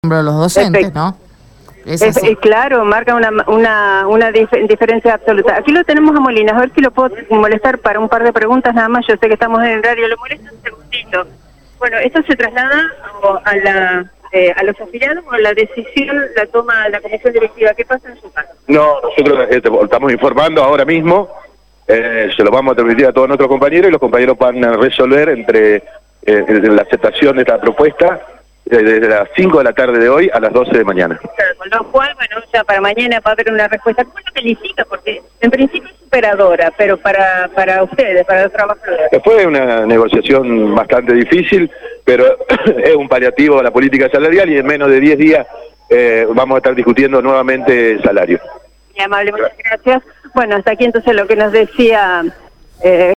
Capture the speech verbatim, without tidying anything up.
los docentes, ¿no? Es Es, es claro, marca una, una, una dif diferencia absoluta. Aquí lo tenemos a Molinas, a ver si lo puedo molestar para un par de preguntas nada más. Yo sé que estamos en el horario, lo molesto un segundito. Bueno, ¿esto se traslada a, la, eh, a los afiliados o la decisión la toma la comisión directiva? ¿Qué pasa en su caso? No, nosotros eh, estamos informando ahora mismo, eh, se lo vamos a transmitir a todos nuestros compañeros y los compañeros van a resolver entre eh, la aceptación de esta propuesta desde las cinco de la tarde de hoy a las doce de mañana. Claro, con lo cual, bueno, ya para mañana va a haber una respuesta. ¿Cómo lo califica? Porque en principio es superadora, pero para para ustedes, para los trabajadores. Fue una negociación bastante difícil, pero es un paliativo a la política salarial y en menos de diez días eh, vamos a estar discutiendo nuevamente el salario. Muy amable, muchas gracias. Bueno, hasta aquí entonces lo que nos decía... Eh,